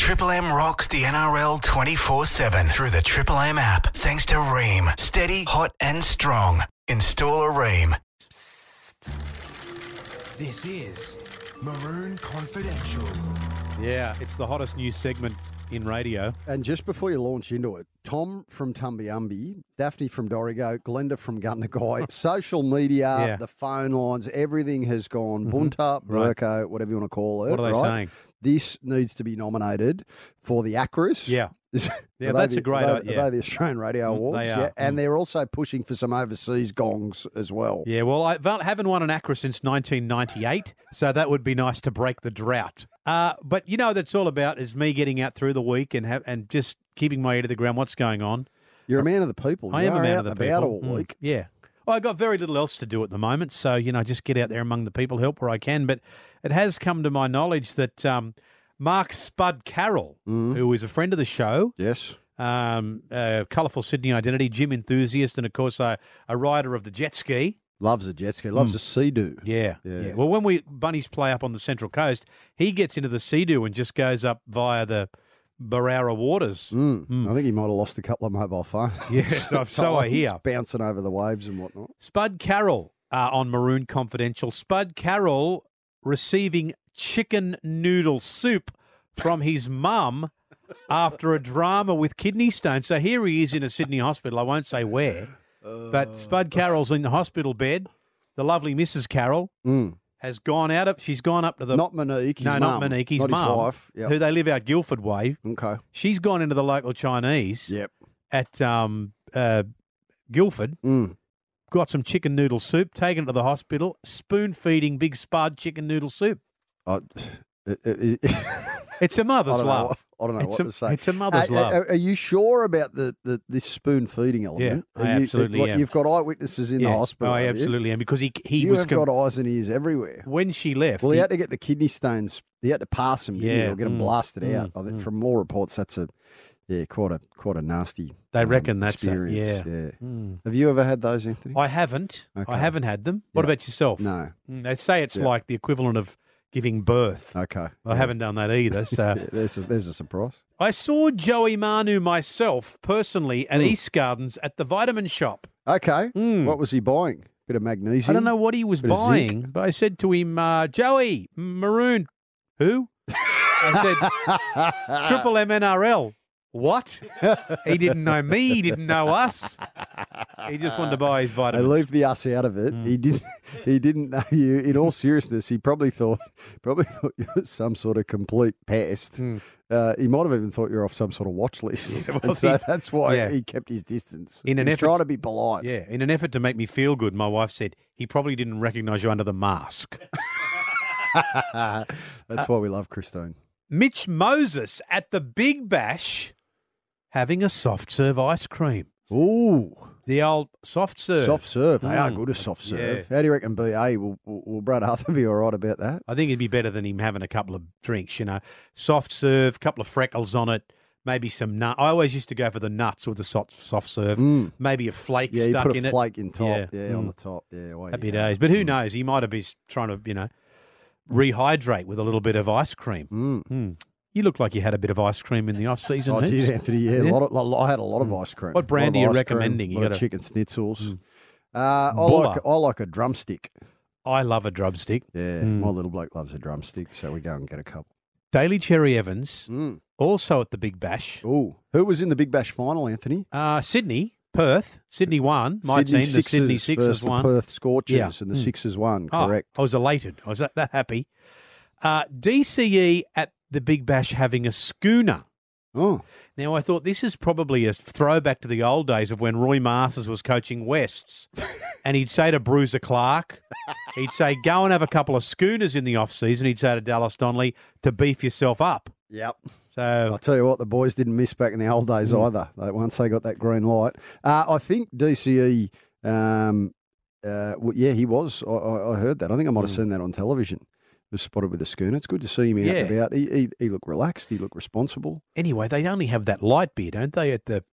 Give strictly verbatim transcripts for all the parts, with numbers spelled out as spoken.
Triple M rocks the N R L twenty-four seven through the Triple M app. Thanks to Rheem. Steady, hot and strong. Install a Rheem. This is Maroon Confidential. Yeah, it's the hottest news segment in radio. And just before you launch into it, Tom from Tumbiumbi, Daphne from Dorrigo, Glenda from Gundagai, social media, Yeah. the phone lines, everything has gone bunta, Right. burko, whatever you want to call it. What are they right? saying? This needs to be nominated for the Acris. Yeah. Is- Yeah, are they that's the- a great are they, idea. Are they the Australian Radio Mm, Awards? they Yeah, are. and Mm. they're also pushing for some overseas gongs as well. Yeah, well, I val- haven't won an ACRA since nineteen ninety-eight, so that would be nice to break the drought. Uh, but you know what it's all about is me getting out through the week and have, and just keeping my ear to the ground, what's going on. You're a man of the people. I You am a are man out of the and about people. all Mm, week. Yeah. Well, I've got very little else to do at the moment, so, you know, just get out there among the people, help where I can. But it has come to my knowledge that um, Mark Spud Carroll, Mm. who is a friend of the show, Yes. um, uh, colourful Sydney identity, gym enthusiast, and, of course, a, a rider of the jet ski. Loves a jet ski. Loves a sea-doo. Yeah, Yeah. yeah. Well, when we bunnies play up on the Central Coast, he gets into the Sea-Doo and just goes up via the Barara waters. Mm. I think he might have lost a couple of mobile phones. Yeah, so- so I hear. Bouncing over the waves and whatnot. Spud Carroll uh, on Maroon Confidential. Spud Carroll receiving chicken noodle soup from his mum after a drama with kidney stones. So here he is in a Sydney hospital. I won't say where, but Spud Carroll's in the hospital bed. The lovely Missus Carroll Mm. has gone out of. She's gone up to the Not Monique, his no, mum. not Monique, his not mum, his wife. Yep. who they live out Guildford way. Okay. She's gone into the local Chinese Yep. at um, uh, Guildford. Mm. Got some chicken noodle soup, taken it to the hospital, spoon feeding Big Spud chicken noodle soup. I, it, it, it, It's a I mother's don't know love. what, I don't know It's what a- to say. it's a mother's Uh, love. Are, are you sure about the, the this spoon feeding element? Yeah, I Are you- absolutely what, am. You've got eyewitnesses in yeah. the hospital. Oh, I have you? absolutely am because he he You was have com- got eyes and ears everywhere. when she left. Well, he he- had to get the kidney stones. He had to pass them, didn't he, Yeah, or get them mm, blasted mm, out. I think mm. from more reports, that's a yeah, quite a quite a nasty. They um, reckon that's a- experience. yeah. yeah. Mm. Have you ever had those, Anthony? I haven't. Okay. I haven't had them. What Yeah. about yourself? No. Mm, They say it's Yeah. like the equivalent of giving birth. Okay. I haven't done that either. So Yeah, there's a, there's a surprise. I saw Joey Manu myself personally at Mm. East Gardens at the vitamin shop. Okay. Mm. What was he buying? Bit of magnesium. I don't know what he was Bit of zinc? buying, but I said to him, uh, Joey, Maroon, who? I said, Triple M N R L. What? He didn't know me. He didn't know us. He just wanted to buy his They vitamins. leave the us out of it. Mm. He didn't. He didn't know you. In all seriousness, he probably thought probably thought you were some sort of complete pest. Mm. Uh, he might have even thought you're off some sort of watch list. Yeah, well, and so he- that's why yeah. he kept his distance. In an He was effort- trying to be polite. Yeah, in an effort to make me feel good, my wife said, he probably didn't recognise you under the mask. That's why we love Christine. Mitch Moses at the Big Bash having a soft serve ice cream. Ooh, The old soft serve. soft serve. They are Mm. good as soft serve. Yeah. How do you reckon B A will, will, will Brad Arthur be all right about that? I think it'd be better than him having a couple of drinks, you know. Soft serve, couple of freckles on it, maybe some nut. I always used to go for the nuts with the soft, soft serve. Mm. Maybe a flake Yeah, you stuck put a in flake in top. Yeah. Yeah, on Mm. the top. Yeah, away it. Happy you go. days. But who knows? He might have been trying to, you know, rehydrate with a little bit of ice cream. Mm. Mm. You look like you had a bit of ice cream in the off season. I did, Anthony. Yeah, Yeah. A lot of, lo- I had a lot of ice cream. What brand A lot are of you ice cream, recommending? You a lot of gotta- chicken schnitzels. Mm. Uh, I Buller. like I like a drumstick. I love a drumstick. Yeah, Mm. my little bloke loves a drumstick, so we go and get a couple. Daly Cherry Evans, Mm. also at the Big Bash. Ooh, who was in the Big Bash final, Anthony? Uh, Sydney, Perth. Sydney won. My Sydney team, the Sydney Sixers Sixers versus won. the Perth Scorchers, Yeah. and the Mm. Sixers won. Oh, Correct. I was elated. I was that, that happy. Uh, D C E at the Big Bash having a schooner. Oh, Now, I thought this is probably a throwback to the old days of when Roy Masters was coaching Wests. And he'd say to Bruiser Clark, he'd say, go and have a couple of schooners in the off-season. He'd say to Dallas Donnelly, to beef yourself up. yep. So, I'll tell you what, the boys didn't miss back in the old days Mm. either. They, once they got that green light, uh, I think D C E. Um, uh, well, yeah, he was. I, I I heard that. I think I might have Mm. seen that on television. He was spotted with a schooner. It's good to see him out Yeah. and about. He, he he looked relaxed. He looked responsible. anyway, they only have that light beer, don't they, at the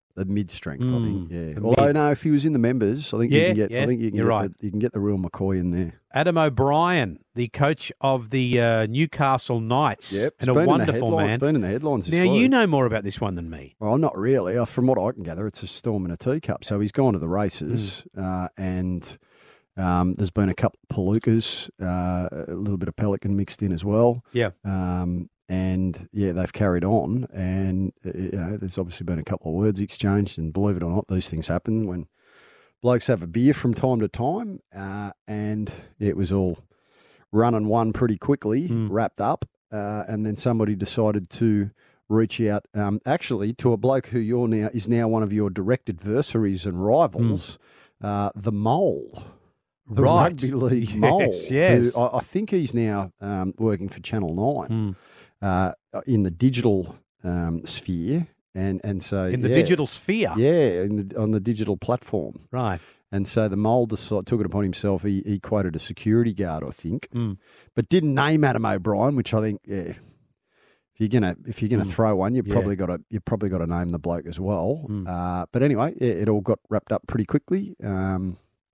the mid strength. I Mm, think. Yeah. the Although mid. no, if he was in the members, I think you Yeah, can get. yeah, I think you can you're get right. The, you can get the real McCoy in there. Adam O'Brien, the coach of the uh, Newcastle Knights, Yep, and it's a been in the wonderful headline- man. Been in the headlines. This Now you week. know more about this one than me. Well, not really. Uh, From what I can gather, it's a storm in a teacup. So he's gone to the races, Mm. uh, and um, there's been a couple of palookas, uh, a little bit of pelican mixed in as well. Yeah. Um, and yeah, they've carried on, and uh, you know, there's obviously been a couple of words exchanged. And believe it or not, these things happen when blokes have a beer from time to time. Uh, and yeah, it was all run and won pretty quickly, Mm. wrapped up, uh, and then somebody decided to reach out, um, actually, to a bloke who you're now is now one of your direct adversaries and rivals, uh, the Mole, the Right. rugby league Yes, Mole. yes. Who I, I think he's now um, working for Channel Nine Mm. uh, in the digital um, sphere, and and so In the yeah, digital sphere. yeah, in the, on the digital platform. Right. And so the Mole decided, took it upon himself. He, he quoted a security guard, I think, Mm. but didn't name Adam O'Brien, which I think, yeah, if you're gonna if you're gonna Mm. throw one, you Yeah. probably got to you probably got to name the bloke as well. Mm. Uh, but anyway, yeah, it all got wrapped up pretty quickly, um,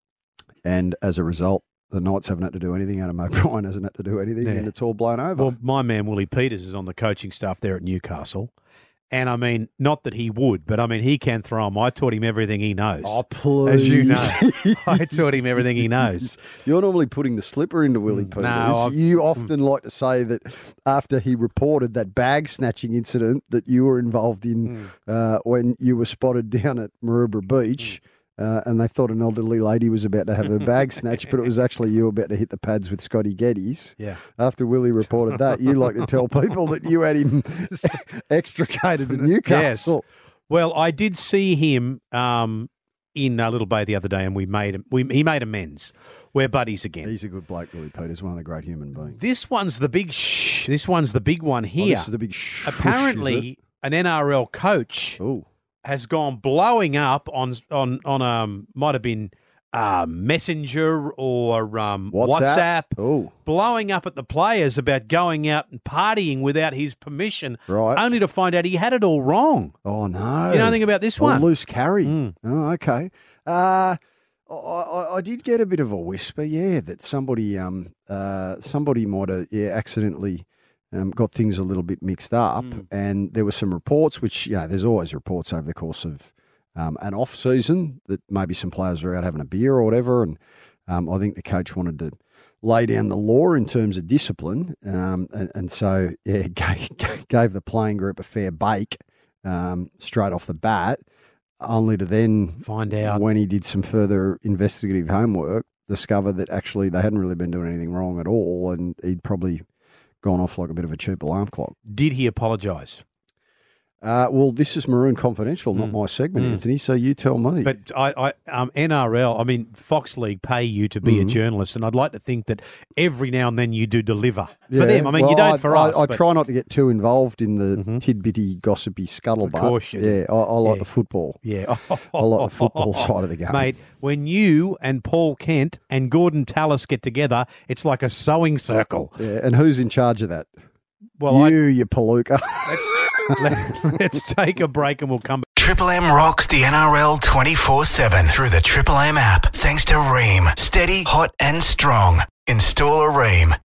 and as a result, the Knights haven't had to do anything. Adam O'Brien hasn't had to do anything, Yeah. and it's all blown over. Well, my man Willie Peters is on the coaching staff there at Newcastle. And I mean, not that he would, but I mean, he can throw them. I taught him everything he knows. oh, please, As you know, I taught him everything he knows. You're normally putting the slipper into Willie Mm, Peters. no, I've- you often like to say that after he reported that bag snatching incident that you were involved in Mm. uh, when you were spotted down at Maroubra Beach, uh, and they thought an elderly lady was about to have her bag snatched, but it was actually you about to hit the pads with Scotty Geddes. Yeah. After Willie reported that, you like to tell people that you had him extricated to Newcastle. Well, I did see him um, in uh, Little Bay the other day, and we made him. We, he made amends. We're buddies again. He's a good bloke, Willie Peters, one of the great human beings. This one's the big shh. This one's the big one Oh, here. this is the big sh- Apparently, an N R L coach Oh, has gone blowing up on on on um might have been uh, Messenger or um, WhatsApp. WhatsApp, oh, blowing up at the players about going out and partying without his permission, right. only to find out he had it all wrong. Oh no! You know anything about this Oh, one? loose carry. Mm. Oh, okay. Uh, I, I, I did get a bit of a whisper, yeah, that somebody um uh somebody might have yeah accidentally um, got things a little bit mixed up, Mm. and there were some reports, which you know, there's always reports over the course of um, an off season that maybe some players were out having a beer or whatever, and um, I think the coach wanted to lay down the law in terms of discipline, um, and, and so yeah, gave, gave the playing group a fair bake um, straight off the bat, only to then Find out. when he did some further investigative homework, discover that actually they hadn't really been doing anything wrong at all, and he'd probably gone off like a bit of a cheap alarm clock. Did he apologise? Uh, well, this is Maroon Confidential, not Mm. my segment, Mm. Anthony. So you tell me. But I, I um, N R L, I mean, Fox League pay you to be a Mhm. journalist, and I'd like to think that every now and then you do deliver Yeah, for them. I mean, you well, don't I, for I, us. I but- try not to get too involved in the Mhm. tidbitty, gossipy scuttlebutt. Of course you do. yeah, I, I like Yeah. the football. Yeah. I like the football side of the game. Mate, when you and Paul Kent and Gordon Tallis get together, it's like a sewing circle. Yeah, and who's in charge of that? Well, you, you palooka. I, let's, let, let's take a break and we'll come back. Triple M rocks the N R L twenty-four seven through the Triple M app. Thanks to Ream. Steady, hot and strong. Install a Ream.